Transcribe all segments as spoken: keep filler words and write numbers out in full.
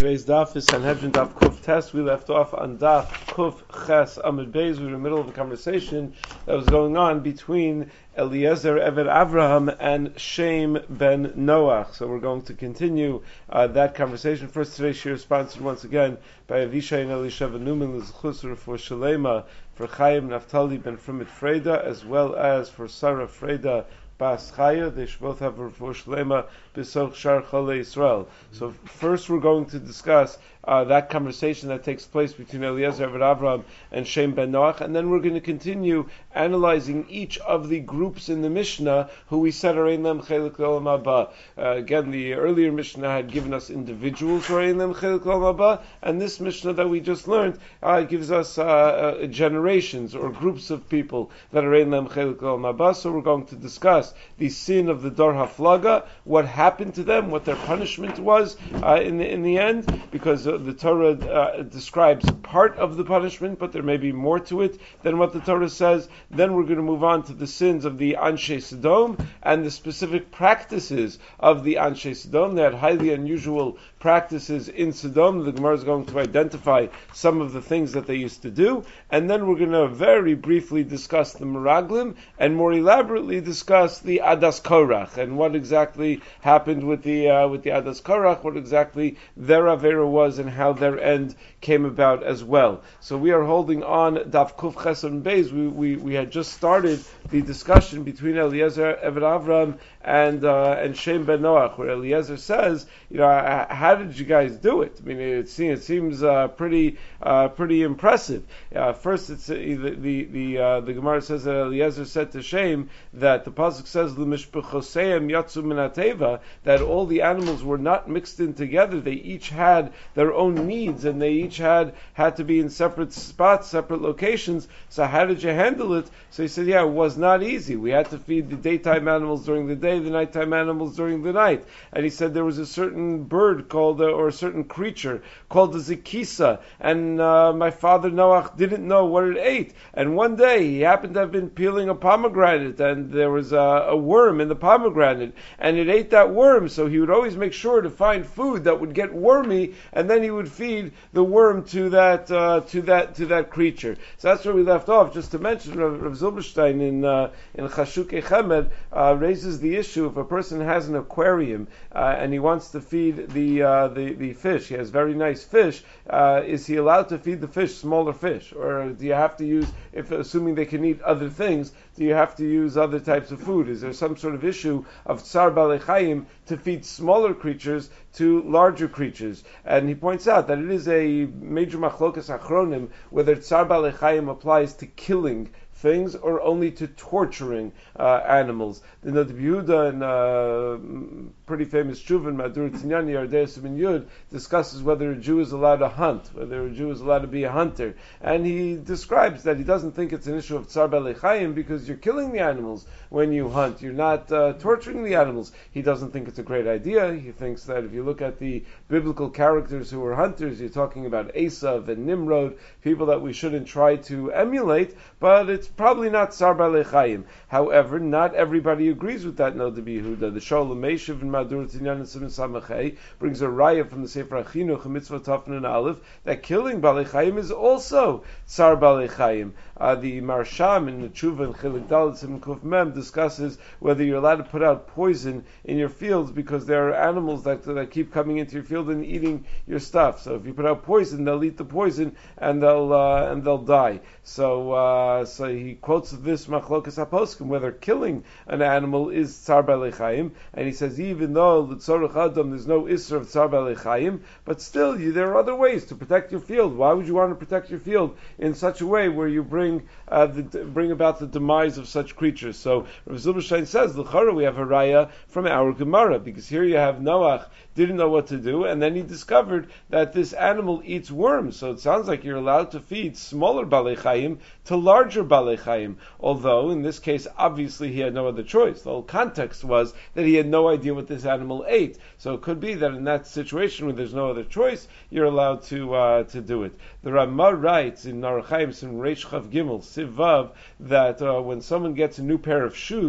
Today's daf is Sanhedrin daf Kuf Tes. We left off on daf Kuf Ches Amud Beis. We were in the middle of a conversation that was going on between Eliezer Eved Avraham and Shem ben Noach. So we're going to continue uh, that conversation. First, today's shir is sponsored once again by Avishai and Elisheva Newman L'Zchus for Shalema, for Chaim Naftali ben Frumit Freda, as well as for Sarah Freda Bas Chaya. They should both have a refuah shlema b'soch shar cholei Yisrael. So first we're going to discuss uh, that conversation that takes place between Eliezer Eved Avraham and Shem ben Noach, and then we're going to continue analyzing each of the groups in the Mishnah who we said are in them chelik l'olam haba. Uh, again, the earlier Mishnah had given us individuals who are in them chelik l'olam haba, and this Mishnah that we just learned uh, gives us uh, uh, generations or groups of people that are in them chelik l'olam haba. So we're going to discuss the sin of the Dor Haflaga, what happened to them, what their punishment was uh, in the in the end, because uh, the Torah uh, describes part of the punishment, but there may be more to it than what the Torah says. Then we're going to move on to the sins of the Anshe Sodom and the specific practices of the Anshe Sodom. They had highly unusual practices in Sodom. The Gemara is going to identify some of the things that they used to do, and then we're going to very briefly discuss the Meraglim and more elaborately discuss the Adas Korach and what exactly happened with the uh, with the Adas Korach, what exactly their avera was, and how their end came about as well. So we are holding on Daf Kuf Ches Amud Beis. We, we we had just started the discussion between Eliezer Eved Avraham and uh, and Shem ben Noach, where Eliezer says, you know, how did you guys do it? I mean, it seems it seems uh, pretty uh, pretty impressive. Uh, first, it's uh, the the the, uh, the Gemara says that Eliezer said to Shem that the pasuk says L'mishpachoseim yatzu min hateva, that all the animals were not mixed in together. They each had their own needs, and they each had had to be in separate spots, separate locations. So how did you handle it? So he said, yeah, it was not easy. We had to feed the daytime animals during the day, the nighttime animals during the night. And he said there was a certain bird called, uh, or a certain creature called the Zikisa, and uh, my father Noach didn't know what it ate. And one day he happened to have been peeling a pomegranate, and there was a, a worm in the pomegranate, and it ate that worm. So he would always make sure to find food that would get wormy, and then he would feed the worm to that uh, to that to that creature. So that's where we left off. Just to mention, Rav, Rav Zilberstein in uh, in Chashukei Chemed uh, raises the issue: if a person has an aquarium uh, and he wants to feed the uh, the the fish, he has very nice fish. Uh, is he allowed to feed the fish smaller fish, or do you have to use, if assuming they can eat other things, do you have to use other types of food? Is there some sort of issue of tsar balei chayim to feed smaller creatures to larger creatures? And he points out that it is a major machlokas achronim whether tsar balei chayim applies to killing things or only to torturing uh, animals. The Rabbi Yehuda, in uh, pretty famous Shuvin, Madur Tinyani Yardeus Ben Yud, discusses whether a Jew is allowed to hunt, whether a Jew is allowed to be a hunter. And he describes that he doesn't think it's an issue of tsar balei chayim because you're killing the animals when you hunt. You're not uh, torturing the animals. He doesn't think it's a great idea. He thinks that if you look at the biblical characters who were hunters, you're talking about Esav and Nimrod, people that we shouldn't try to emulate, but it's probably not tsar balei chayim. However, not everybody agrees with that. No, the Yehuda, the Sholem Meishiv and Madur Tinyan and Simon Samachay brings a raya from the Sefer Achinuch, Mitzvah Tafin and Aleph, that killing balei chayim is also tsar balei chayim. Uh, the Marsham in the Tshuva and Chilik Dalet Simon Kuf Mem discusses whether you're allowed to put out poison in your fields because there are animals that that keep coming into your field and eating your stuff. So if you put out poison, they'll eat the poison and they'll uh, and they'll die. So uh, so he quotes this machlokas haposkim whether killing an animal is tsar balei chayim, and he says even though l'tzorach adam there's no isra of tsar balei chayim, but still you, there are other ways to protect your field. Why would you want to protect your field in such a way where you bring uh, the, bring about the demise of such creatures? So Rav Zilberstein says l'chara we have a raya from our Gemara, because here you have Noach didn't know what to do, and then he discovered that this animal eats worms. So it sounds like you're allowed to feed smaller balei chayim to larger balei chayim. Although in this case, obviously he had no other choice. The whole context was that he had no idea what this animal ate. So it could be that in that situation where there's no other choice, you're allowed to uh, to do it. The Ramah writes in Narachayim in Reish Chav Gimel Sivav that uh, when someone gets a new pair of shoes,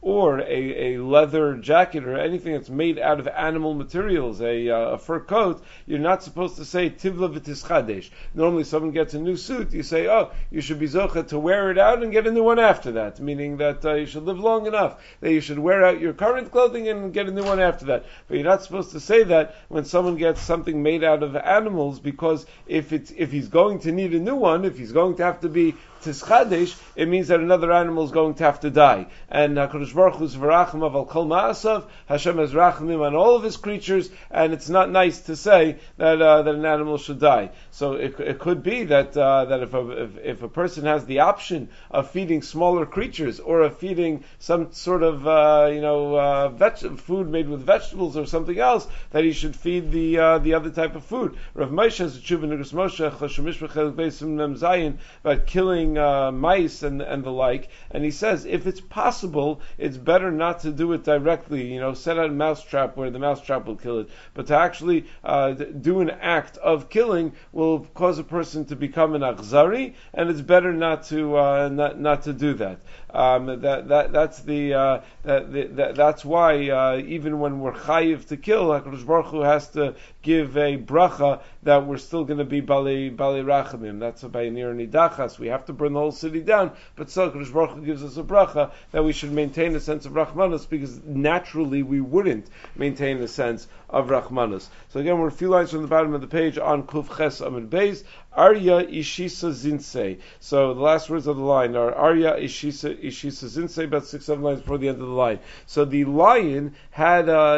or a, a leather jacket or anything that's made out of animal materials, a, uh, a fur coat, you're not supposed to say tivla v'tischadesh. Normally someone gets a new suit, you say, oh, you should be zocha to wear it out and get a new one after that, meaning that uh, you should live long enough, that you should wear out your current clothing and get a new one after that. But you're not supposed to say that when someone gets something made out of animals, because if it's if he's going to need a new one, if he's going to have to be tischadesh, it means that another animal is going to have to die. And HaKadosh Baruch Hu's v'rachim of al kol ma'asav, Hashem has rachamim on all of his creatures, and it's not nice to say that uh, that an animal should die. So it, it could be that uh, that if a if, if a person has the option of feeding smaller creatures or of feeding some sort of uh, you know uh, veg- food made with vegetables or something else, that he should feed the uh, the other type of food. Rav Moshe has a tshuva Nigros Moshe Chashemish B'Chelik Beisim Nem Zayin about killing uh, mice and and the like, and he says if it's possible, it's better not to do it directly. You know, set out a mouse trap where the mouse trap will kill it, but to actually uh, do an act of killing will cause a person to become an achzari, and it's better not to uh, not not to do that. Um, that that that's the, uh, that, the that, that's why uh, even when we're chayiv to kill, HaKadosh Baruch Hu has to give a bracha that we're still going to be bali bali rachamim. That's by nir nidachas. We have to burn the whole city down, but still HaKadosh Baruch Hu gives us a bracha that we should maintain a sense of rachmanos, because naturally we wouldn't maintain a sense of rachmanos. So again, we're a few lines from the bottom of the page on Kuf Ches Amud Beis. Arya Ishisa Zinsei. So the last words of the line are Arya Ishisa Ishisa Zinsei, about six, seven lines before the end of the line. So the lion had, uh,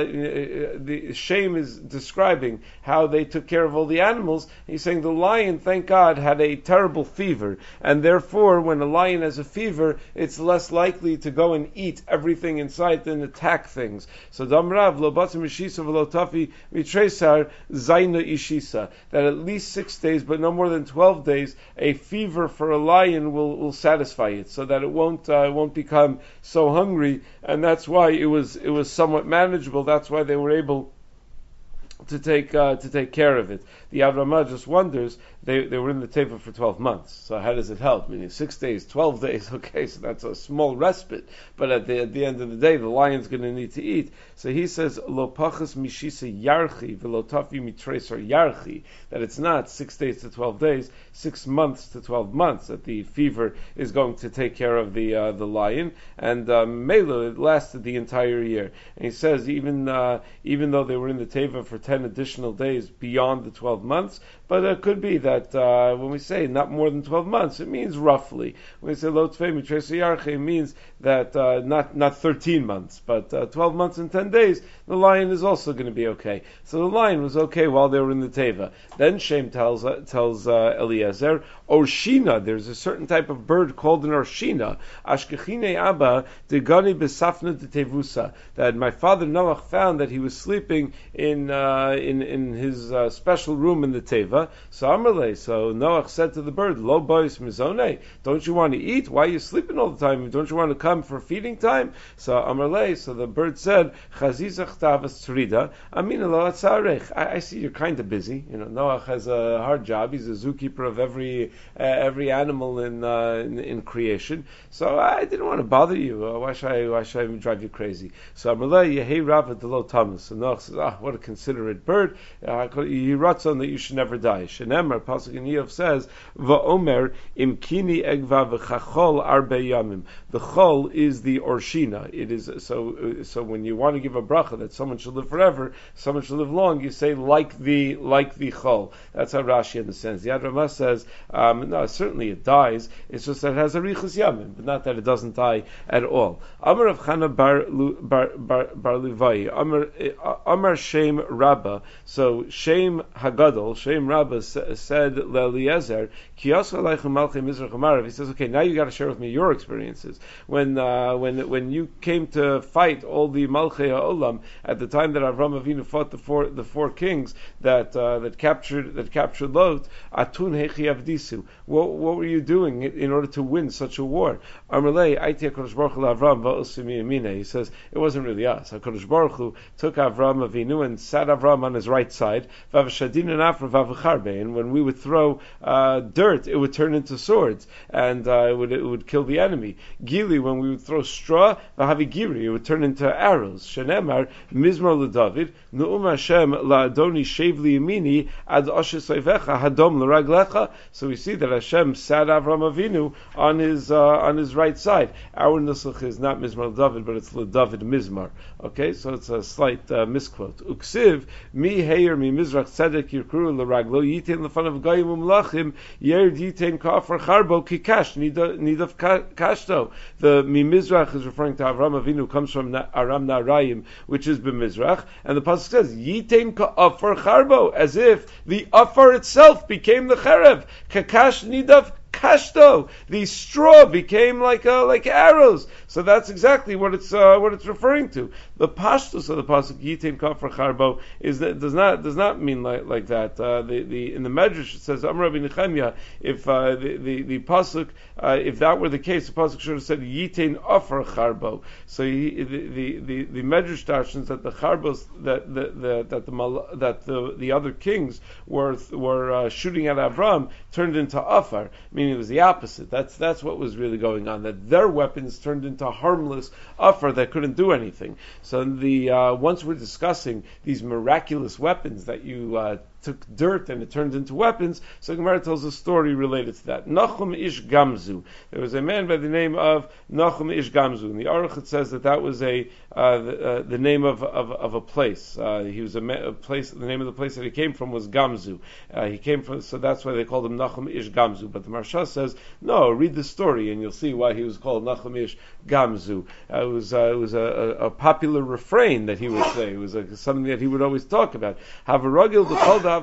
the Shem is describing how they took care of all the animals. He's saying the lion, thank God, had a terrible fever, and therefore when a lion has a fever, it's less likely to go and eat everything in sight than attack things. So Damrav Lo Batzim Ishisa V'Lo Tafi Mitresar Zaina Ishisa, that at least six days, but no more than twelve days, a fever for a lion will, will satisfy it, so that it won't uh, won't become so hungry, and that's why it was it was somewhat manageable. That's why they were able to take uh, to take care of it. The Avrama just wonders, they they were in the teva for twelve months, so how does it help? Meaning six days, twelve days, okay, so that's a small respite, but at the at the end of the day, the lion's going to need to eat. So he says, Lo pachas mishisa yarchi v'lo tafi mitresar yarchi, that it's not six days to twelve days, six months to twelve months, that the fever is going to take care of the uh, the lion, and um, Melo, it lasted the entire year. And he says, even uh, even though they were in the teva for ten additional days beyond the twelve months, but it could be that uh, when we say not more than twelve months, it means roughly. When we say lo tfei mitresar yarchi, it means that uh, not not thirteen months, but uh, twelve months and ten days, the lion is also going to be okay. So the lion was okay while they were in the teva. Then Shem tells uh, tells uh, Eliezer, Orshina, there's a certain type of bird called an Orshina, Ashkechine Abba degani besafna de tevusa, that my father Noach found that he was sleeping in uh, in in his uh, special room in the teva. So Amalei, so Noach said to the bird, Lo bois mizone, don't you want to eat? Why are you sleeping all the time? Don't you want to come for feeding time? So Amalei, so the bird said, Chazizach tavas tzrida, Amina lo atzarech. I see you're kind of busy. You know, Noach has a hard job. He's a zookeeper of every uh, every animal in, uh, in in creation. So I didn't want to bother you. Uh, why should I why should I drive you crazy? So Amalei Yehei Rava Delo Tamas. So Noach says, ah, what a considerate bird. He writes on that you should never die. Shenemar Pasuk in Yov says, Va'omer imkini egva v'chachol arbe yamim. The chol is the orshina. It is so. So when you want to give a bracha that someone should live forever, someone should live long, you say like the like the chol. That's how Rashi understands. The Yad Ramah says, um, no, certainly it dies. It's just that it has a richus yamim, but not that it doesn't die at all. Amar of Chana bar bar bar, bar Livai. Amar Amar Shem Rabba. So Shem Hagadol, Shem Rabba said Eliezer, Ki yascha aleichem malchei mizrach amarav. He says, okay, now you got to share with me your experiences. When uh, when when you came to fight all the malchei ha'olam at the time that Avram Avinu fought the four the four kings that uh, that captured that captured Lot, atun hechi avdisu. What what were you doing in order to win such a war? Amalei aiti HaKadosh Baruch Hu Avram va'osimi yamina. He says it wasn't really us. HaKadosh Baruch Hu took Avram Avinu and sat Avram on his right side. And when we would would throw uh, dirt, it would turn into swords, and uh, it would it would kill the enemy. Gili, when we would throw straw, v'havigiri, it would turn into arrows. Shenemar mizmor leDavid, nu'um Hashem la'adoni shev liyamini ad oshes oivecha hadom l'raglecha. So we see that Hashem sat Avram Avinu on his uh, on his right side. Our nusach is not mizmor leDavid, but it's leDavid mizmar. Okay, so it's a slight uh, misquote. Uksiv mi heir mi mizrach tzedek yirkuru l'raglo yitin l'fan of goyim umlachim yer yitin kafar charbo kikash nidav kashto. The mi mizrach is referring to Avram Avinu, comes from Aram Narayim, which is b'mizrach, and the pasuk says yitin kafar charbo, as if the afar itself became the cherev. Kakash nidav kashto, the straw became like uh, like arrows. So that's exactly what it's uh, what it's referring to. The pashtus of the pasuk yitin kafar charbo is that does not does not mean like like that. Uh, the the in the Medrash it says Amar Rabbi Nechemia, if uh, the the the pasuk uh, if that were the case, the pasuk should have said yitin afar charbo. So he, the the the, the Medrash darshans that the charbos that the, the that the that the the other kings were were uh, shooting at Avram turned into afar, meaning it was the opposite. That's that's what was really going on. That their weapons turned into harmless afar that couldn't do anything. So the uh, once we're discussing these miraculous weapons that you uh, took dirt and it turned into weapons, so Gemara tells a story related to that. Nachum Ish Gamzu. There was a man by the name of Nachum Ish Gamzu. In the Aruch it says that that was a uh, the, uh, the name of of, of a place. Uh, he was a, ma- a place. The name of the place that he came from was Gamzu. Uh, he came from, so that's why they called him Nachum Ish Gamzu. But the Marsha says no. Read the story and you'll see why he was called Nachum Ish Gamzu. Uh, it was uh, it was a, a, a popular refrain that he would say. It was a, something that he would always talk about. Havaragil b'chol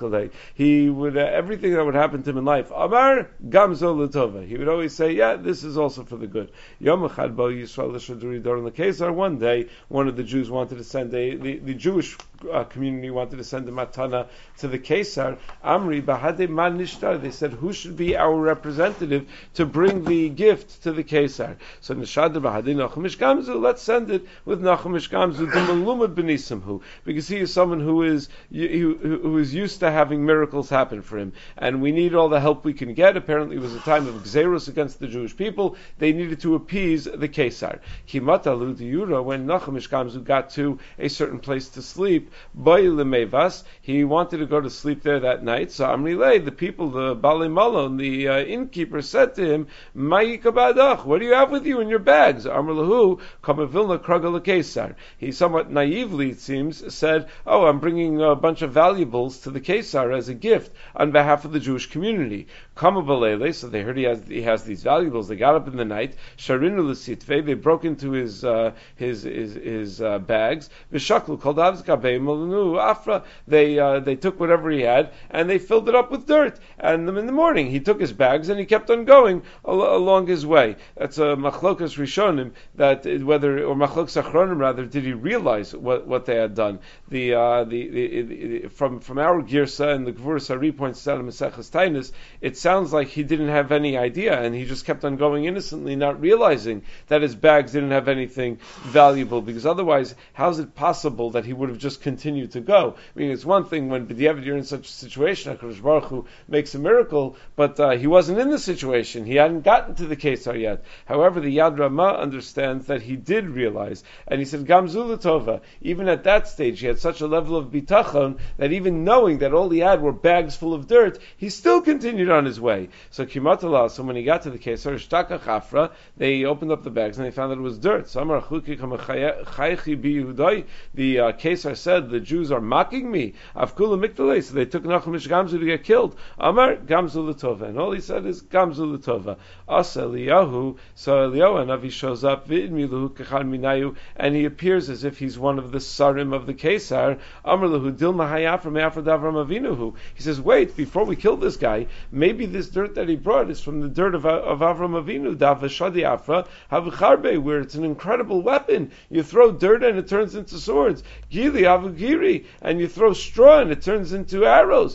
He would uh, everything that would happen to him in life. Amar Gamzo Latova. He would always say, "Yeah, this is also for the good." Yom Echad Bo Yisrael L'Shaduri Doron L'Kesar. One day, one of the Jews wanted to send a the, the Jewish uh, community wanted to send a matana to the Kesar. Amri Bahade Man Nishtar. They said, "Who should be our representative to bring the gift to the Kesar?" So Nishadar Bahade Nachum Ish Gamzu. Let's send it with Nachum Ish Gamzu D'Malumad B'Nisimhu, because he is someone who is who, who is used to having miracles happen for him, and we need all the help we can get. Apparently it was a time of Gzerus against the Jewish people. They needed to appease the Kesar. Kimata Ludiyura, when Nachum Ish Gamzu got to a certain place to sleep, Boy Lemevas, he wanted to go to sleep there that night. So Amri Lei, the people, the Bali Malon, the uh, innkeeper, said to him, Ma'ikabadach, what do you have with you in your bags? Amr Lahu, Kamavilna Kraga Kesar. He somewhat naively, it seems, said, oh, I'm bringing a bunch of valuables to the Kesar as a gift on behalf of the Jewish community. Kama Balele, so they heard he has he has these valuables. They got up in the night. Sharinu l'sitve, they broke into his uh, his his, his uh, bags. V'shaklu kol davzkabe malunu afra. They uh, they took whatever he had and they filled it up with dirt. And in the morning he took his bags and he kept on going al- along his way. That's a machlokas rishonim, that whether or machlokas achronim rather, did he realize what, what they had done? The uh, the, the, the from from our girsa, and the Gvur Sari points out in Maseches Tainus, it sounds like he didn't have any idea and he just kept on going innocently, not realizing that his bags didn't have anything valuable, because otherwise how is it possible that he would have just continued to go? I mean, it's one thing when b'diavad you're in such a situation, HaKadosh Baruch Hu makes a miracle, but uh, he wasn't in the situation, he hadn't gotten to the Kesar yet. However, the Yad Ramah understands that he did realize, and he said Gamzu L'Tova, even at that stage he had such a level of bitachon that even knowing that all he had were bags full of dirt, he still continued on his way. So Kimatala, so when he got to the Kesar, Shtaka Chafra, they opened up the bags and they found that it was dirt. So Amar Chuki Chaychi Biyudai, the uh, Kesar said, the Jews are mocking me. Avkula Mikdalei, so they took Nachum Ish Gamzu to get killed. Amar Gamzu L'Tova, and all he said is Gamzu L'Tova. Asa Eliyahu, so Eliyahu Navi shows up, V'idmiluhu Kechal Minayu, and he appears as if he's one of the Sarim of the Kesar. Amar Lahu Dilma Hayafra Me'afra Davram Avinuhu. He says, wait, before we kill this guy, maybe this dirt that he brought is from the dirt of, of Avram Avinu, Davashadi Afra, Havicharbe, where it's an incredible weapon. You throw dirt and it turns into swords. Gili Avugiri, and you throw straw and it turns into arrows.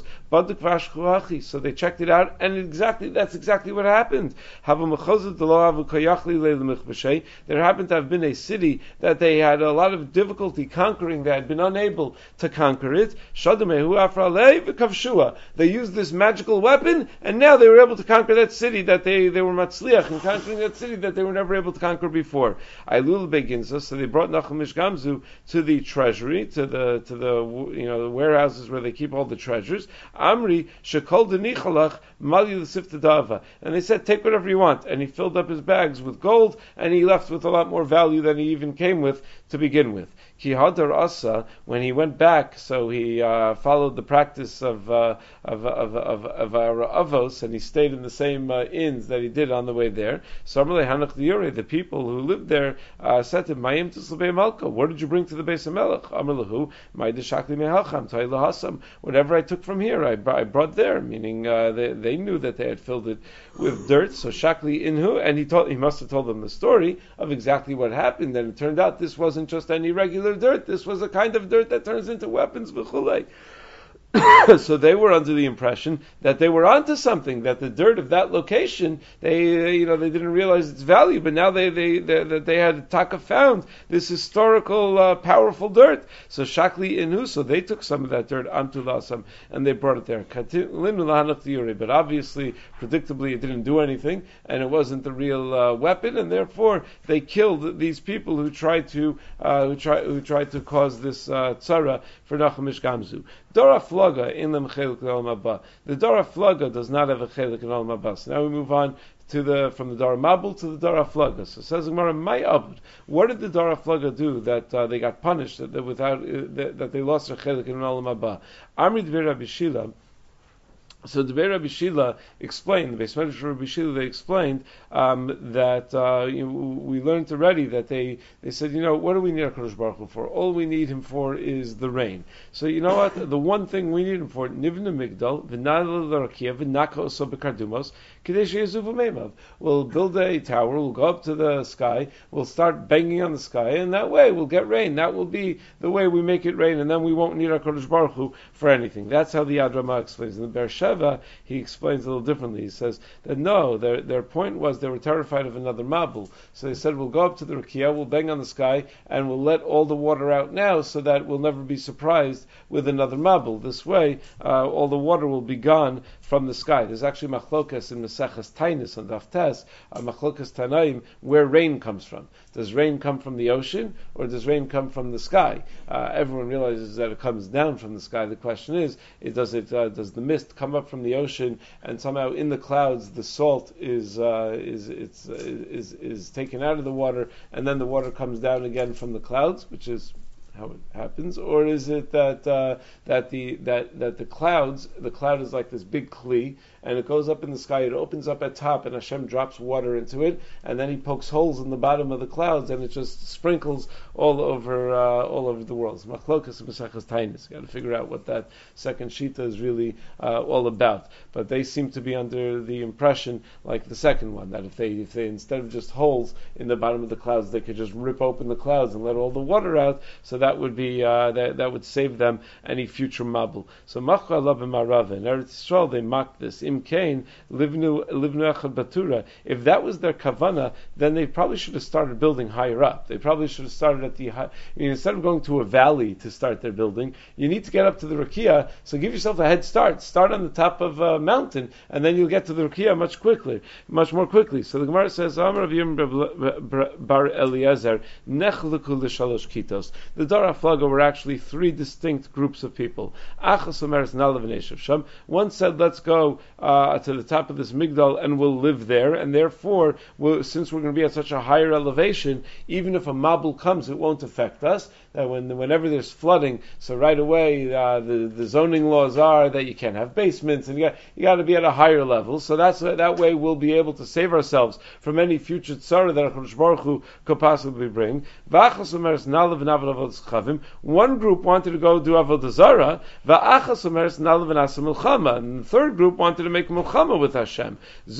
So they checked it out, and exactly that's exactly what happened. There happened to have been a city that they had a lot of difficulty conquering, they had been unable to conquer it. They They used this magical weapon, and now they were able to conquer that city that they, they were matzliach in conquering that city that they were never able to conquer before. Ailul begins, so they brought Nachum Gamzu to the treasury, to the to the you know the warehouses where they keep all the treasures. Amri shekol denichalach mali l'sifta dava, and they said, take whatever you want, and he filled up his bags with gold, and he left with a lot more value than he even came with to begin with. Ki hadar asa, when he went back, so he uh, followed the practice of uh, of of of, of our avos, and he stayed in the same uh, inns that he did on the way there. So Hanach Diure, the people who lived there, uh, said to him, Mayim Tislabei Malka, what did you bring to the base of Melech? Amalahu, Maidashakli Mehacham, Tailahasam, whatever I took from here, I, I brought there, meaning uh, they, they knew that they had filled it with dirt, so Shakli Inhu, and he told, he must have told them the story of exactly what happened, and it turned out this wasn't just any regular dirt, this was a kind of dirt that turns into weapons, B'chulei. So they were under the impression that they were onto something, that the dirt of that location, they, you know, they didn't realize its value, but now they, they, they, that they had taka found this historical, uh, powerful dirt. So Shakli Inu, so they took some of that dirt onto Lasam, and they brought it there. But obviously, predictably, it didn't do anything, and it wasn't the real uh, weapon, and therefore they killed these people who tried to, uh, who tried, who tried to cause this uh, tzara for Nachum Gamzu. Dora Flaga in them chelik in Olam Haba. The Dora Flaga does not have a chelik in Olam Haba. So now we move on to the from the Dora Mabul to the Dora Flaga. So says Gemara, my abud. What did the Dora Flaga do that uh, they got punished that, that without uh, that, that they lost their chelik in Olam Haba? Amrid Vera Bishila. So the Beis Rabbi Shila explained, the Beis Medrash Rabbi Shila, they explained um, that uh, you know, we learned already that they, they said, you know, what do we need HaKadosh Baruch Hu for? All we need him for is the rain. So you know what? The one thing we need him for, Nivna Migdal, V'nadal L'Rakia, V'naka Oso B'Kardumos, Kadesh Yezuv Meimav. We'll build a tower, we'll go up to the sky, we'll start banging on the sky, and that way we'll get rain. That will be the way we make it rain, and then we won't need HaKadosh Baruch Hu for anything. That's how the Yad Ramah explains. In the Be'er Sheva, he explains a little differently. He says that no, their their point was they were terrified of another Mabul. So they said, we'll go up to the Rakia, we'll bang on the sky, and we'll let all the water out now so that we'll never be surprised with another Mabul. This way, uh, all the water will be gone from the sky. There's actually machlokas in Maseches Tainis and Daftes, uh, machlokas Tanaim, where rain comes from. Does rain come from the ocean, or does rain come from the sky? Uh, everyone realizes that it comes down from the sky. The question is, it, does it uh, does the mist come up from the ocean, and somehow in the clouds the salt is uh, is it's uh, is is taken out of the water, and then the water comes down again from the clouds, which is how it happens, or is it that uh, that the that that the clouds, the cloud is like this big kli, and it goes up in the sky, it opens up at top, and Hashem drops water into it, and then He pokes holes in the bottom of the clouds, and it just sprinkles all over uh, all over the world. Machlokas and Maseches Tainis. Got to figure out what that second shita is really uh, all about. But they seem to be under the impression, like the second one, that if they if they instead of just holes in the bottom of the clouds, they could just rip open the clouds and let all the water out. So that would be uh, that that would save them any future mabul. So Machu Alav and Marava in Eretz Yisrael they mocked this. Im Kain livnu livnu echad batura. If that was their kavana, then they probably should have started building higher up. They probably should have started at the high, I mean, instead of going to a valley to start their building, you need to get up to the Rakia. So give yourself a head start. Start on the top of a mountain, and then you'll get to the Rakia much quickly, much more quickly. So the Gemara says, Amar Rav Yirmiyah bar Eliezer nechluku l'shalosh kitos. The Dora Flaga were actually three distinct groups of people. Achas omeres nalav v'neshav sham. One said, let's go uh, to the top of this migdal and we'll live there, and therefore, we'll, since we're going to be at such a higher elevation, even if a mabul comes, it won't affect us. That when whenever there's flooding, so right away uh, the the zoning laws are that you can't have basements, and you got you got to be at a higher level. So that's that way we'll be able to save ourselves from any future tzara that HaKadosh Baruch Hu could possibly bring. One group wanted to go do avodah zara, and the third group wanted to make milchama with Hashem.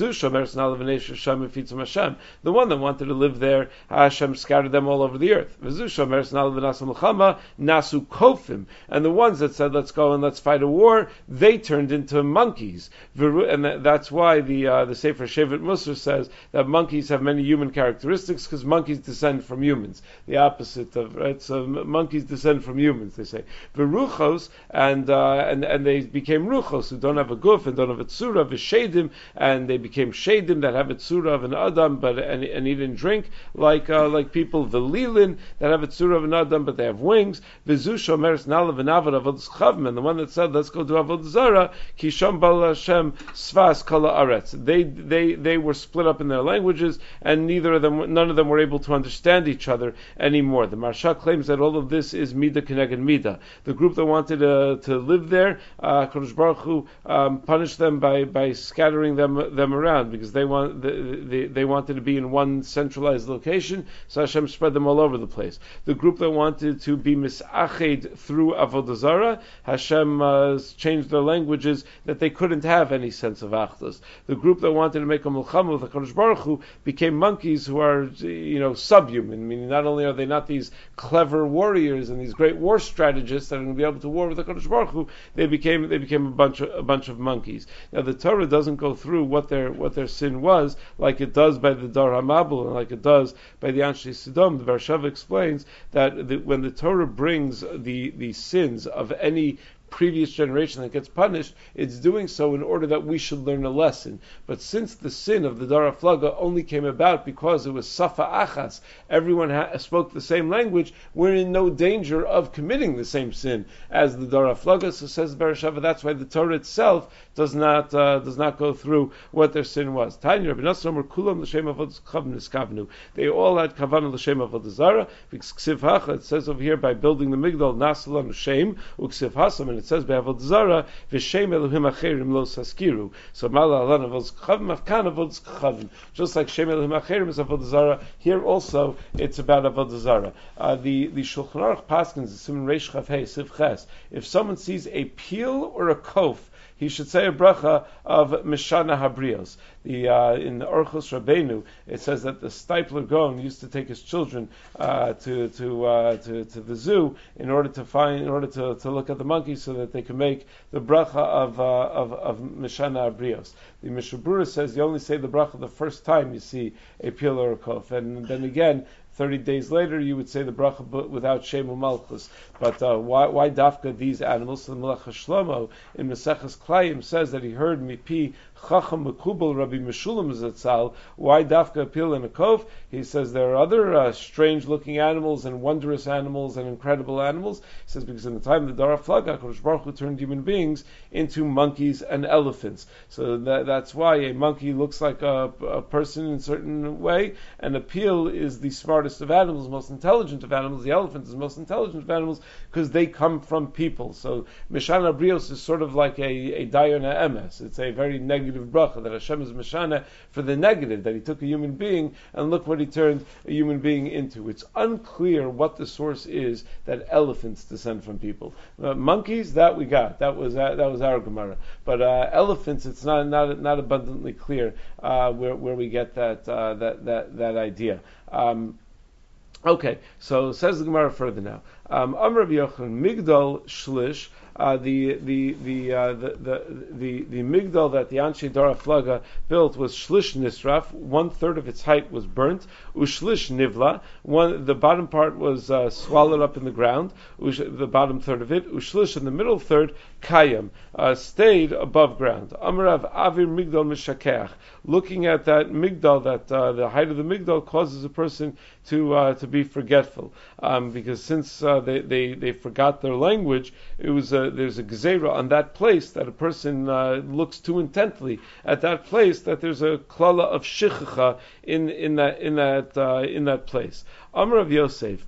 The one that wanted to live there, Hashem scattered them all over the earth. Nasu kofim, and the ones that said let's go and let's fight a war, they turned into monkeys, and that's why the uh, the Sefer Shevet Musar says that monkeys have many human characteristics because monkeys descend from humans. The opposite of right. So monkeys descend from humans. They say v'ruchos, and uh, and and they became ruchos who don't have a guf and don't have a tzura, v'shedim, and they became shedim that have a tzura of an adam, but and, and eat and drink like uh, like people. V'lilin that have a tzura of an adam, but they have wings. V'zu shomeres nalav and avad avodas chavim, and the one that said let's go to avodah zara, kisham bal Hashem svas kala aretz. They they they were split up in their languages, and neither of them, none of them were able to understand each other anymore. The Marsha claims that all of this is Mida Keneged Mida. The group that wanted uh, to live there, uh, Kadosh Baruch Hu um, punished them by, by scattering them them around because they want the, the, they wanted to be in one centralized location. So Hashem spread them all over the place. The group that wanted to be misached through Avodah Zarah, Hashem uh, changed their languages that they couldn't have any sense of achdus. The group that wanted to make a milchama with Kadosh Baruch Hu became monkeys who are, you know, subhuman. Meaning, not only are they not these clever warriors and these great war strategists that are going to be able to war with the Kadosh Baruch Hu, they became they became a bunch of a bunch of monkeys. Now, the Torah doesn't go through what their what their sin was, like it does by the Dar HaMabul and like it does by the Anshe Sodom. The Bershav explains that the, when the Torah brings the the sins of any previous generation that gets punished, it's doing so in order that we should learn a lesson. But since the sin of the Dara Flaga only came about because it was Safa Achas, everyone ha- spoke the same language, we're in no danger of committing the same sin as the Dara Flaga. So says Bereshava, that's why the Torah itself does not uh, does not go through what their sin was. Tanya Rabbi Nassim Kulam l'shem avodas chavim niskavnu. They all had kavanah l'shem avodah zara. V'ksiv hacha, it says over here by building the migdal nasalan l'shem uksiv hasam, and it says by avodah zara v'shem elohim acherim lo saskiru. So mala alan avodas chavim afkan avodas chavim. Just like shem elohim acherim is avodah zara, here also it's about avodah zara. Uh, the the Shulchan Aruch paskins the Siman Reish Chav Hey Siv Ches. If someone sees a peel or a kof, he should say a bracha of Mishana Habrios. The uh, in the Orchos Rabbeinu, it says that the Stipler Gaon used to take his children uh, to to, uh, to to the zoo in order to find, in order to, to look at the monkeys, so that they can make the bracha of uh, of, of Mishana Habrios. The Mishnah Berurah says you only say the bracha the first time you see a peel or a kof, and then again thirty days later, you would say the bracha without Shem U'Malchus. But uh, why, why dafka these animals? So the Melech Shlomo in Maseches Klayim says that he heard mipi Chacham Mekubal Rabbi Meshulam Zatzal. Why dafka a pil and a kof? He says there are other uh, strange-looking animals and wondrous animals and incredible animals. He says because in the time of the Dara Flaga, Kadosh Baruch Hu turned human beings into monkeys and elephants. So that, that's why a monkey looks like a, a person in a certain way, and a pil is the smartest of animals, most intelligent of animals. The elephant is the most intelligent of animals because they come from people. So Mishana Brios is sort of like a, a Dayona Emes. It's a very negative bracha that Hashem is Mishana for the negative, that He took a human being and look what He turned a human being into. It's unclear what the source is that elephants descend from people. Uh, monkeys, that we got. That was uh, that was our Gemara. But uh, elephants, it's not not not abundantly clear uh, where where we get that uh, that that that idea. Um, Okay, so says the Gemara further now. Um, Amar Rabbi Yochanan, Migdal Shlish, uh, the the the, uh, the the the the Migdal that the Anshe Dara Flaga built was Shlish Nisraf. One third of its height was burnt. Ushlish Nivla. One the bottom part was uh, swallowed up in the ground. Ush, the bottom third of it. Ushlish in the middle third Kayam uh, stayed above ground. Amarav Avir Migdal Mishakeach. Looking at that Migdal, that uh, the height of the Migdal causes a person to uh, to be forgetful, um, because since uh, they, they they forgot their language, it was a, there's a gzeira on that place that a person uh, looks too intently at that place, that there's a klala of shichacha in in that in that uh, in that place. Amar of Yosef.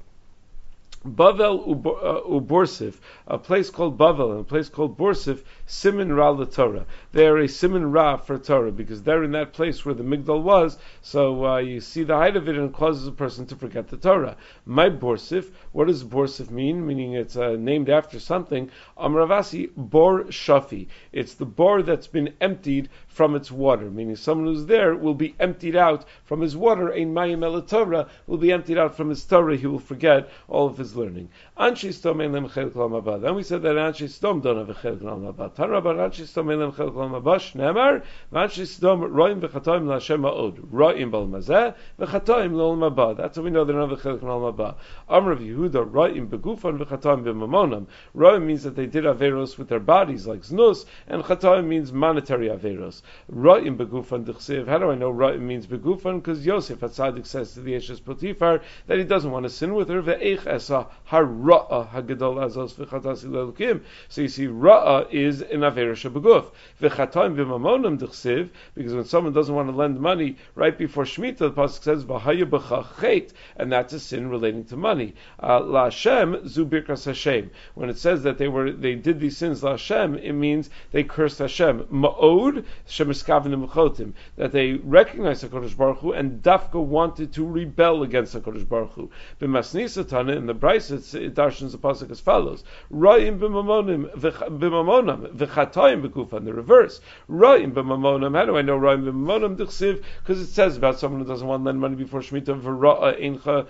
Bavel Uborsif, a place called Bavel and a place called Borsif, Simin Ra la Torah. They are a Simin Ra for Torah because they're in that place where the Migdal was. So uh, you see the height of it, and it causes a person to forget the Torah. My Borsif, what does Borsif mean? Meaning it's uh, named after something. Amravasi Bor Shafi. It's the bor that's been emptied from its water. Meaning someone who's there will be emptied out from his water. Ein Mayim El Torah will be emptied out from his Torah. He will forget all of his learning. Anshe Stom ein lem chelik l'olam haba. Then we said that Anshe Stom don't have a chelik l'olam haba. Tan Rabban Anshe Stom ein lem chelik l'olam haba. Shneimar v'Anshe Stom roim v'chatoim l'Hashem ha'od. Roim b'olam hazeh v'chatoim l'olam haba. That's how we know they don't have a chelik l'olam haba. Amar of Yehuda roim begufan v'chatoim b'mamonam. Roim means that they did averos with their bodies, like znus, and chatoim means monetary averos. Roim begufan d'chsiv. How do I know roim means begufan? Because Yosef HaTzadik says to the Eshes Potifar that he doesn't want to sin with her. Ve'eich esa hara'a hagadol azos v'chatasi lelukim. So you see, ra'a is an avera shebeguf. V'chatoim b'mamonam d'chsiv, because when someone doesn't want to lend money right before Shemitah, the pasuk says v'haya b'cha chet, and that's a sin relating to money. Uh, La Hashem zu birkas Hashem. When it says that they were they did these sins La Hashem, it means they cursed Hashem. Ma'od shemiskavenim v'chotim, that they recognized HaKadosh Baruch Hu and dafka wanted to rebel against HaKadosh Baruch Hu. B'masnisa Tana, in the Brisa, it darshans the pasuk as follows: Ra'im b'mamonim b'mamonam v'chatayim b'gufan. The reverse. Ra'im b'mamonam. How do I know Ra'im b'mamonam? D'chsiv, because it says about someone who doesn't want to lend money before Shemitah. V'ra'a eincha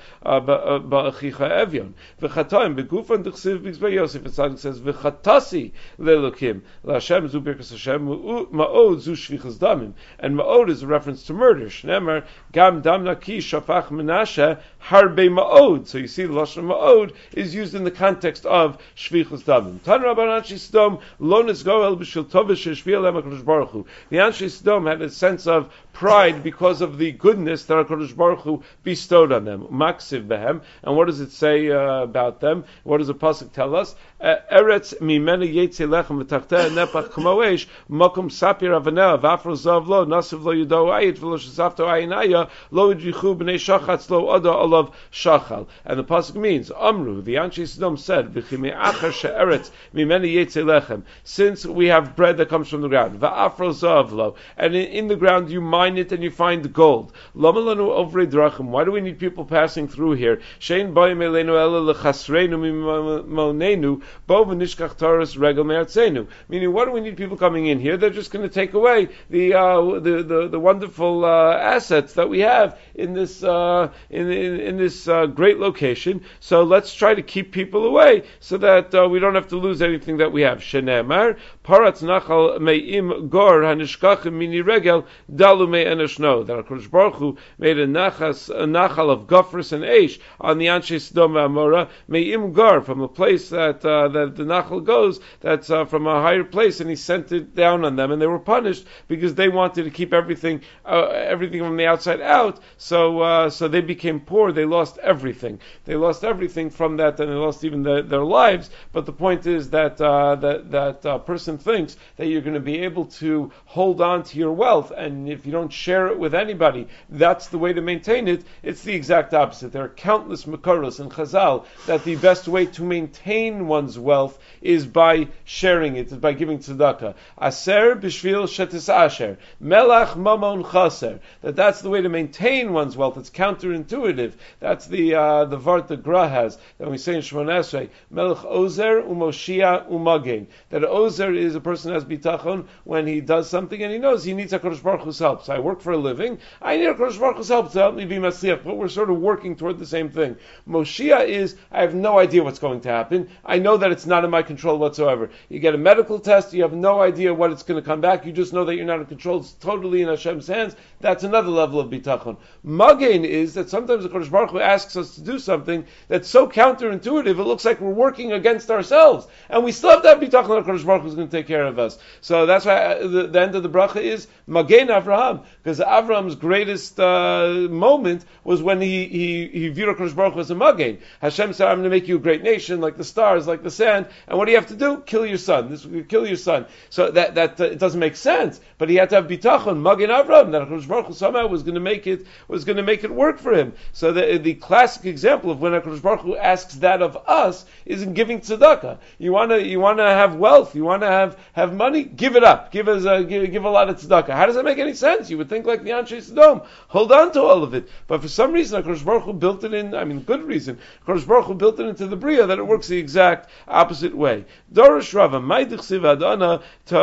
ba'achicha evyon. V'chatayim b'gufan d'chsiv, because by Yosef HaTzadik says v'chatasi le'elokim. LaHashem zu birkas Hashem ma'od zu shvichas damim. And ma'od is a reference to murder. Shneimar gam dam naki shafach Menashe harbe ma'od. So you see, the lashon ma'od is used in the context of shvichus damim. Tan Rabban Anshe Sodom lo nisgoel b'shil tov sheshviel lem HaKadosh Baruch Hu. The Anshe Sodom had a sense of pride because of the goodness that HaKadosh Baruch Hu bestowed on them. Maksiv behem. And what does it say uh, about them? What does the pasuk tell us? Eretz mimena yetze lechem v'tachteh nepach k'moesh mokum sapir avanel v'afro zav lo nasiv lo yudo ayit v'lo shesafto ayinaya lo yidrichu b'nei shachatz lo oda olav shachal. And the pasuk means Amru, the Anshe Sodom said v'chimei achar she'eretz mimena yetze lechem, since we have bread that comes from the ground, v'afro zav lo, and in, in the ground you mine it and you find gold. Lama lanu ovrei drachim. Why do we need people passing through here? Shein bayim eleinu ela lechasreinu mimonenu bo v'nishkach taras regel me'artzenu. Meaning, why do we need people coming in here? They're just going to take away the uh, the, the the wonderful uh, assets that we have in this uh, in, in in this uh, great location. So let's try to keep people away so that uh, we don't have to lose anything that we have. Shenemar paratz nachal me'im gor hanishkachim mini regel dalu me'enashno. That HaKadosh Baruch Hu made a nachas a nachal of gofris and eish on the Anshe Sodom Amora me'im gar, from a place that uh, that the nachal goes, that's uh, from a higher place, and he sent it down on them, and they were punished because they wanted to keep everything uh, everything from the outside out. So uh, so they became poor. They lost everything. They lost everything from that, and they lost even the, their lives. But the point is that uh, that that uh, person thinks that you're going to be able to hold on to your wealth, and if you don't share it with anybody, that's the way to maintain it. It's the exact opposite. There are countless makaros in Chazal that the best way to maintain one's wealth is by sharing it, is by giving tzedakah. Aser b'shvil shetis asher, melach mamon chaser. That that's the way to maintain one's wealth. It's counterintuitive. That's the uh, the vart the Gra has that we say in Shemon Esrei, melech ozer umoshia umagen. That ozer is a person who has bitachon when he does something and he knows he needs HaKadosh Baruch Hu's help. So I work for a living. I need HaKadosh Baruch Hu's help to help me be matzliach. But we're sort of working toward the same thing. Moshia is, I have no idea what's going to happen. I know that it's not in my control whatsoever. You get a medical test, you have no idea what it's going to come back. You just know that you're not in control. It's totally in Hashem's hands. That's another level of bitachon. Magen is that sometimes the HaKadosh Baruch Hu asks us to do something that's so counterintuitive, it looks like we're working against ourselves. And we still have to have bitachon that HaKadosh Baruch Hu is going to take care of us. So that's why the, the end of the bracha is Magen Avraham, because Avraham's greatest uh, moment was when he he he viewed HaKadosh Baruch Hu as a Magen. Hashem said, I'm going to make you a great nation, like the stars, like the sand. And what do you have to do? Kill your son. This kill your son. So that that uh, it doesn't make sense. But he had to have bitachon, Magen Avraham, that HaKadosh Baruch Hu somehow was going to make it was going to make it work for him. So the the classic example of when HaKadosh Baruch Hu asks that of us is in giving tzedakah. You want to you want to have wealth, you want to have have money, give it up. Give us a give, give a lot of tzedakah. How does that make any sense? You would think like the Anshe Sodom, hold on to all of it. But for some reason, HaKadosh Baruch Hu built it in. I mean, good reason. HaKadosh Baruch Hu built it into the bria that it works the exact opposite way. Dorish Rava, Maidich Siv Adana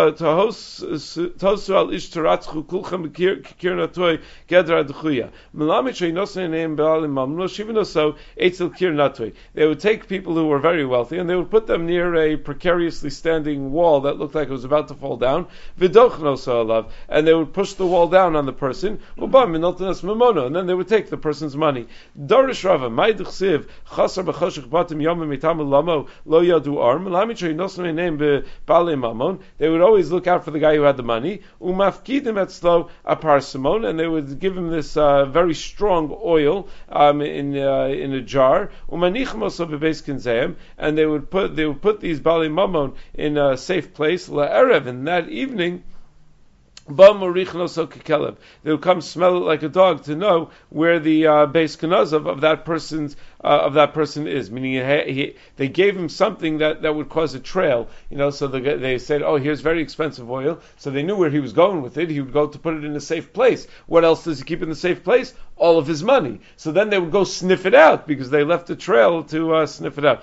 Tosu al Ish Taratzchu Kulchem Kirnatoy Gedra Adchuya. Melamit Sheinosei Neim Baalim Mamno Shivinoso Eitzel Kirna Natui. They would take people who were very wealthy and they would put them near a precariously standing wall that looked like it was about to fall down, and they would push the wall down on the person, and then they would take the person's money. Darish Rava, Chasar b'choshech batim yomim mitam lamo lo yadu arm. Lamitre nosnei name be'balei mamon. They would always look out for the guy who had the money. Umafkidim etzlo apar simon, and they would give him this uh, very strong oil um, in uh, in a jar. Umanichem also bebeis kinzeim, and they would put they would put these balei mamon in a safe place. La'erev, and that evening. They will come smell it like a dog to know where the uh, base kanazav of that person's uh, of that person is. Meaning, he, he, they gave him something that, that would cause a trail. You know, so the, they said, "Oh, here's very expensive oil." So they knew where he was going with it. He would go to put it in a safe place. What else does he keep in the safe place? All of his money. So then they would go sniff it out because they left a trail to uh, sniff it out.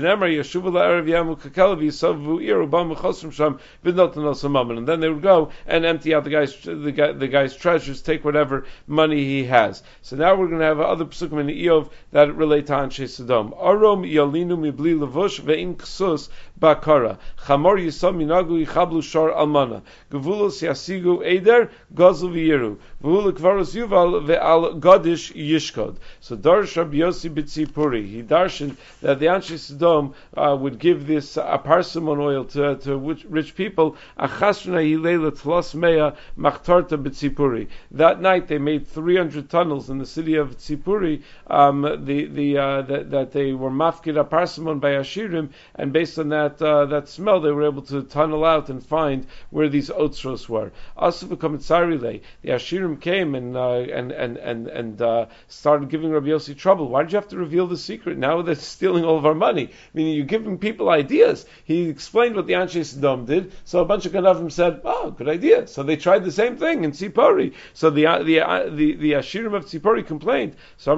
And then they would go and empty out the guy's the, guy, the guy's treasures, take whatever money he has. So now we're going to have other psukim in the Eov that relate to Anshe Sodom. Arom yalinu mibli levush ve'in ksus bakara. Chamor yisam minagu yichablu shor almana. Gevulos yasigu eder gazul v'yiru. V'hu lekvaros yuval ve'al gadish yishkod. So Darsh Rabbi Yossi B'tzipuri, he darshan that the Anshe Sodom uh, would give this uh, parsimon oil to, to rich, rich people. Achasrna hilela tlos mea Machtarta b'Tzipuri. That night they made three hundred tunnels in the city of Tzipuri. Um, the the uh, that, that they were mafkid aparsimon by Ashirim, and based on that uh, that smell, they were able to tunnel out and find where these otzros were. Also, the Ashirim came and uh, and and and and uh, started giving Rabbi Yossi trouble. Why did you have to reveal the secret? Now they're stealing all of our money. Meaning, you're giving people ideas. He explained what the Anshe Sodom did, so a bunch of Ganavim said, "Oh, good idea." So they tried the same thing in Tzipori. So the the the, the Ashirim of Tzipori complained. So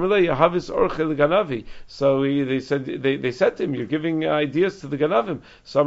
So he, they said they, they said to him, "You're giving ideas to the Ganavim." So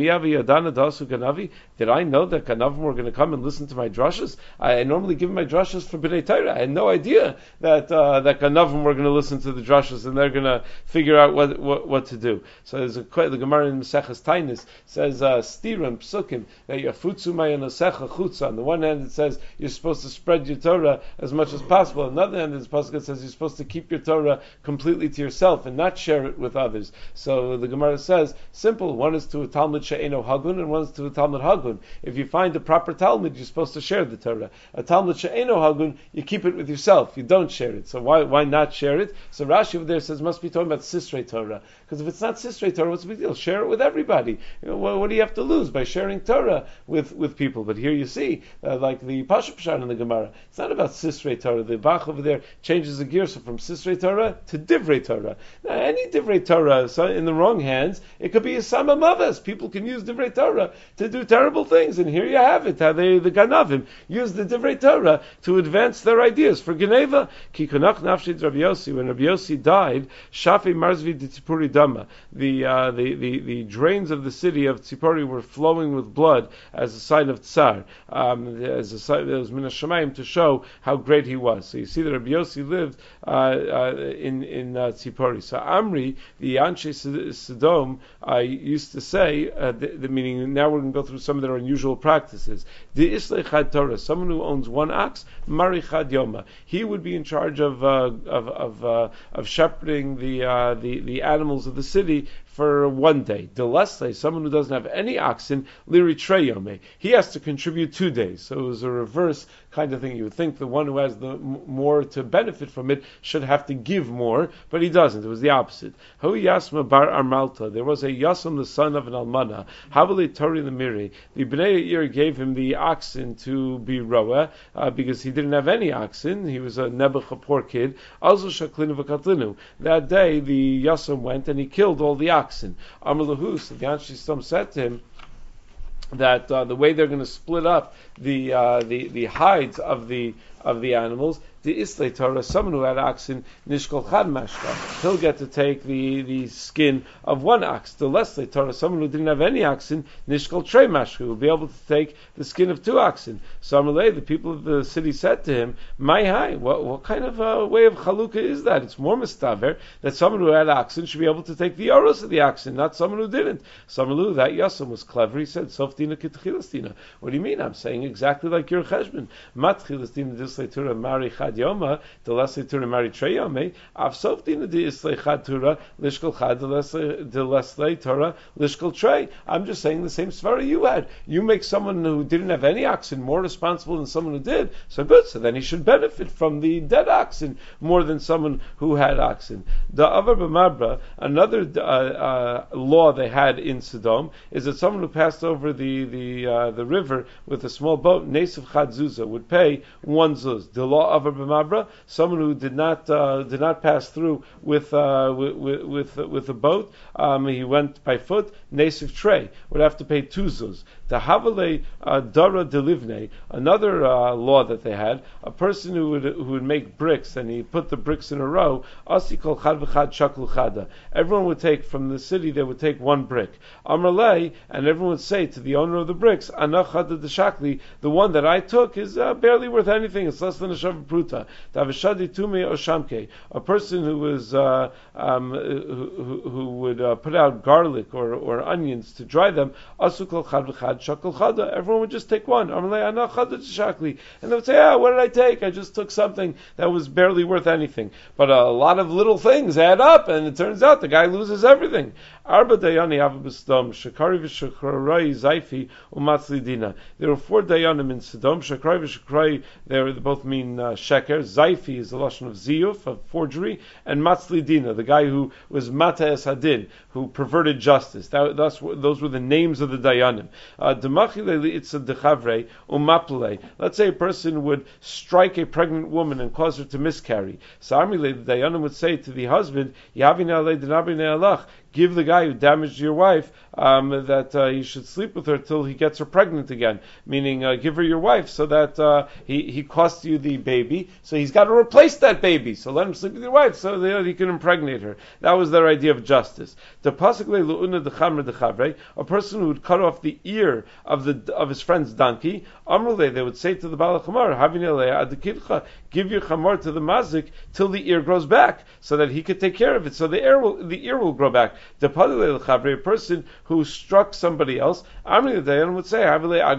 did I know that Ganavim were going to come and listen to my drushes? I, I normally give my drushes for B'nai Torah. I had no idea that uh, that Ganavim were going to listen to the drushes and they're going to figure out what, what what to do. So there's a the Gemara in Maseches Tainis says Stiram Psukim that Yafutzu Ma'yanosecha Chutza. On the one hand, it says you're supposed to spread your Torah as much as possible. On the other hand, the pasuk says you're supposed to keep your Torah completely to yourself and not share it with others. So the Gemara says, simple, one is to a Talmud She'eno Hagun and one is to a Talmud Hagun. If you find a proper Talmud, you're supposed to share the Torah. A Talmud She'eno Hagun, you keep it with yourself. You don't share it. So why why not share it? So Rashi over there says, must be talking about Sisrei Torah. Because if it's not Sisrei Torah, what's the big deal? Share it with everybody. You know, what, what do you have to lose by sharing Torah with, with people? But here you see, uh, like the Pashup Pshat in the Gemara, it's not about Sisrei Torah. The Bach over there changes the gear, so from Sisrei Torah to Divrei Torah. Now, any Divrei Torah, so in the wrong hands, it could be a Sama Mavas. People can use Divrei Torah to do terrible things, and here you have it, how they, the Ganavim, use the Divrei Torah to advance their ideas for Geneva. Ki konach nafshid Rabbi Yossi, when Rabbi Yossi died, Shafi Marzvi de Tzipuri Dama, the, uh, the, the, the drains of the city of Tzipuri were flowing with blood as a sign of Tsar, um, as a sign, it was Min HaShamayim to show how great he was. So you see that Rabbi Yossi lived uh, uh, in, in uh, Tzipuri. So Amri, the Anshe Sodom, uh, used to say, uh, the, the meaning, now we're going to go through some of their unusual practices. The Islay Chad Torah, someone who owns one ox, Mari Chad Yoma, he would be in charge of uh, of of, uh, of shepherding the, uh, the the animals of the city for one day. Delesle, someone who doesn't have any oxen, Liri Treyome, he has to contribute two days. So it was a reverse kind of thing. You would think the one who has the m- more to benefit from it should have to give more, but he doesn't. It was the opposite. Hu Yasma bar Armalta, there was a Yasam, the son of an Almana, Havali Tori the Miri. The Bnei Ir gave him the oxen to be roa, uh, because he didn't have any oxen. He was a Nebuch, a poor kid. Also Shaklinu v'Katlinu. That day the Yasam went and he killed all the oxen. Oxen. Amalahu, so the Anshe Sodom said to him that uh, the way they're going to split up the, uh, the the hides of the of the animals. The Islay Torah, someone who had oxen, Nishkol Chad Mashka, he'll get to take the, the skin of one ox. The Lesley Torah, someone who didn't have any oxen, Nishkol Trey Mashka, will be able to take the skin of two oxen. So Amalei, the people of the city said to him, My hai, what, what kind of uh, way of chalukah is that? It's more mistaver that someone who had oxen should be able to take the oros of the oxen, not someone who didn't. So Amalei, that Yasam was clever. He said, Sof dina kitchilastina. What do you mean? I'm saying exactly like your cheshbon. Matchilastina dislay Torah mari chad yoma, the lesle Torah mari trey yome, av sof dina dislay chad Torah, lishkol chad, the lesle Torah, lishkol trey. I'm just saying the same svara you had. You make someone who didn't have any oxen more responsible than someone who did. So good. So then he should benefit from the dead oxen more than someone who had oxen. The Avar b'Mabra, another uh, uh, law they had in Sodom is that someone who passed over the the uh, the river with a small boat, Nesav Chad Zuzah, would pay one zuz. The law of Mabra, someone who did not uh, did not pass through with uh, with with with a boat, um, he went by foot. Nesav Trey would have to pay two zuz. The Havale uh, Dara Delivne, another uh, law that they had, a person who would who would make bricks and he put the bricks in a row. Asi kol chad v'chad shaklu chada. Everyone would take from the city. They would take one brick. Amrlei, and everyone would say to the owner of the bricks, Anachad the shakli, the one that I took is uh, barely worth anything. It's less than a shav pruta. Davashadi tume oshamke, a person who was uh, um, who, who would uh, put out garlic or, or onions to dry them. Asukal chad v'chad shakal chada. Everyone would just take one. Amrlei Anachad the shakli, and they would say, Ah, what did I take? I just took something that was barely worth anything. But a lot of little things add up, and it turns out the guy loses everything. Arba dayani avabistom shakari v'shakrai zayfi umatzli dina. There were four dayanim in Sodom. Shakari v'shakrai, they both mean uh, sheker. Zayfi is the lashon of ziyuf, of forgery, and matzli dina, the guy who was matas hadin, who perverted justice. That, that's, those were the names of the dayanim. Demachile it's a dechavre umaple. Let's say a person would strike a pregnant woman and cause her to miscarry. So Amrile, the dayanim would say to the husband, Yavina alei denabine alach, give the guy who damaged your wife um, that uh, he should sleep with her till he gets her pregnant again. Meaning, uh, give her your wife so that uh, he he cost you the baby. So he's got to replace that baby. So let him sleep with your wife so that he can impregnate her. That was their idea of justice. The pasukle lu'una dechamre dechavre, a person who would cut off the ear of the of his friend's donkey. Amrule, they would say to the balachamar, havinele adikidcha, give your chamar to the mazik till the ear grows back, so that he could take care of it. So the ear will the ear will grow back. The a person who struck somebody else, Amri the Dayan would say,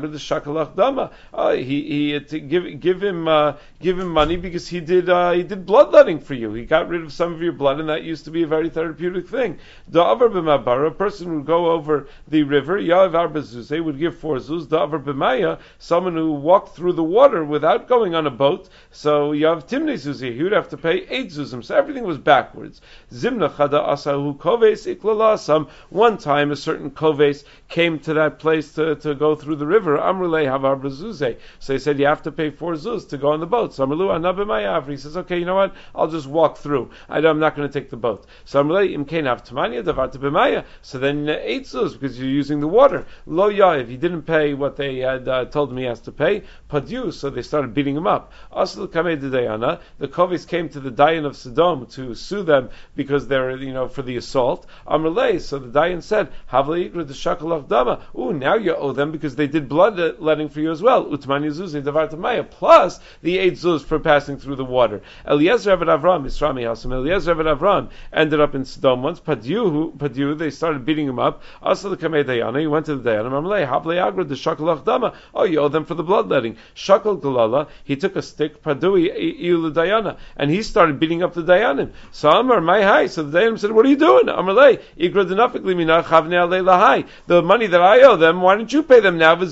uh, he he to give give him uh, give him money because he did uh, he did bloodletting for you. He got rid of some of your blood, and that used to be a very therapeutic thing. The Avar b'Mabara, a person would go over the river. Yav Arba Zuzeh would give four zuz. The Avar b'Maya, someone who walked through the water without going on a boat. So Yav Timnei Zuzeh, he would have to pay eight zuzim. So everything was backwards. Zimna Chada Asahu Koves Iklalasam. One time, a certain koves came to that place to, to go through the river. Amrulei Havar B'Zuzeh. So he said, you have to pay four zuz to go on the boat. So Amrulu Anabimay He says, okay, you know what? I'll just walk through. I, I'm not going to take the boat. So Amrulei Imkein Avtamania Davarta B'Maya. So then uh, eight zuz because you're using the water. Lo Yav, he didn't pay what they had uh, told him he has to pay. Padyu, so they started beating him up. Asl Kamei Dayana, the koves came to the Dayan of Sodom to sue them because they're, you know, for the assault. Amrulei, so the Dayan said, Havla Igra the Shakalach Dama. Ooh, now you owe them because they did bloodletting for you as well. Utmani Zuzi Davarta Maya, plus the eight zuz for passing through the water. Eliezer Eved Avram, Isrami Hasam, Eliezer Eved Avram ended up in Sodom once. Padyu, Padyu, they started beating him up. Also the Kamei Dayana, he went to the Dayan. Amrulei, Havla Igra the Shakalach Dama. Oh, you owe them for the bloodletting. Shakal Galala, he took a stick, Padui Iul Dayana, and he started beating up the Dayanim. So Amar, my high. So the Dayanim said, what are you doing? Amrulei, Igra Denafikli Mina Chavne Alei Lahai. The money that I owe them, why don't you pay them now?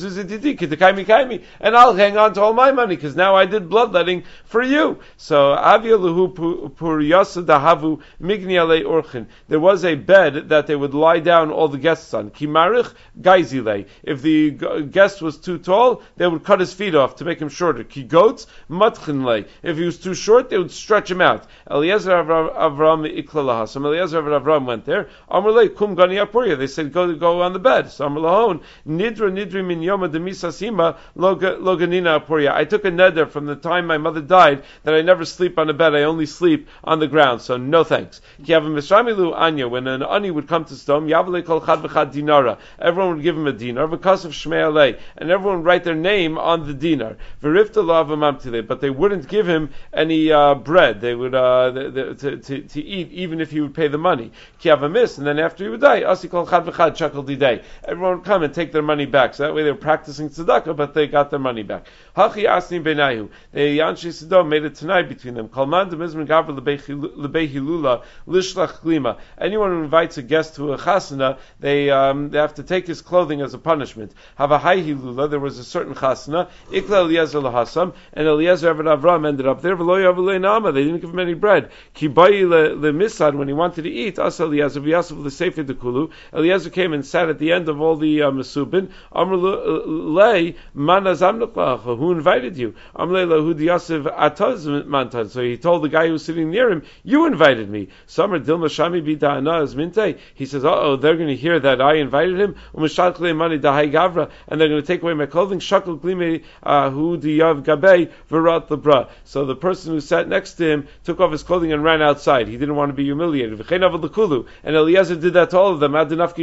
And I'll hang on to all my money because now I did bloodletting for you. So Avia Luhu Pur Yasa Dahavu Migni Alei Urchin. There was a bed that they would lie down all the guests on. Kimarich Gaizile. If the guest was too tall, they would cut his feet off to make him shorter. Ki goats Matchinle. If he was too short, they would stretch him out. Eliezer Avram Iklalahasam. Eliezer Avram went there. there? Amrle kum gani apuria. They said go go on the bed. So Amrlahon nidra nidri min yoma demisasima loganina apuria. I took a neder from the time my mother died that I never sleep on a bed. I only sleep on the ground. So no thanks. Kiavim anya. When an ani would come to Sdom, yavle kol chad v'chad dinara. Everyone would give him a dinar. V'kas of shmei alei, and everyone would write their name on the dinar. V'rifta lo avamamtile, but they wouldn't give him any uh, bread. They would uh, the, the, to, to, to eat even if he would pay the money. Kiavamis, and then after he would die, asi kol chad v'chad shakal didei. Everyone would come and take their money back. So that way they were practicing tzedakah, but they got their money back. Hachi asni benayu. The Yanshi Sidom made it tonight between them. Kalman demizman gavra lebei hilula lishlach glima. Anyone who invites a guest to a chasana, they um, they have to take his clothing as a punishment. Have a high hilula. There was a certain chasana. Ikla Eliezer lahasam, and Eliezer Eved Avram ended up there. V'lo yavu le'nama. They didn't give him any bread. Kibai le'misad, when he wanted to eat. Asa Eliezer v'yasav l'sefer dekulu. Eliezer came and sat at the end of all the uh, mesubin. Amr lei manazam nuklach. Who invited you? Amr lei lahu diyasav ataz mantan. So he told the guy who was sitting near him, you invited me. Samar dilma shami b'da'ana as minte. He says, uh oh, they're going to hear that I invited him. Umashal klei mani dahai gavra, and they're going to take away my clothing. Shakal glime hu diyav gabei v'rat lebra. So the person who sat next to him took off his clothing and ran outside. He didn't want to be humiliated. And Eliezer did that to all of them.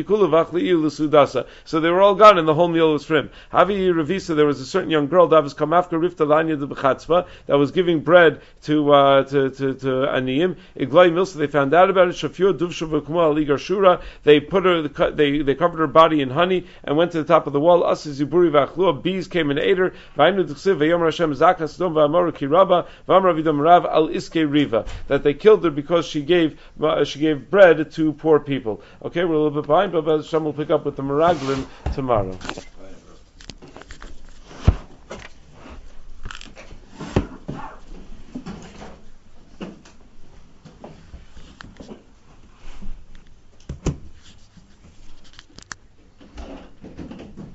So they were all gone, and the whole meal was for him. Havi Ravisa, there was a certain young girl that was kamafka riftalanya de bechatzva that was giving bread to uh, to to, to aniyim. Iglai milsa. They found out about it. Shafur duvshu v'kumah aligar shura. They put her. They they covered her body in honey and went to the top of the wall. Asa ziburi v'achlua. Bees came and ate her. V'aynu d'chsiv v'yom Hashem zakas dom v'amaru kiraba v'amra v'dom rav al iske riva. That they killed her because she gave uh, she gave bread to poor people. Okay, we're a little bit behind, but Hashem will pick up with the Meraglim tomorrow.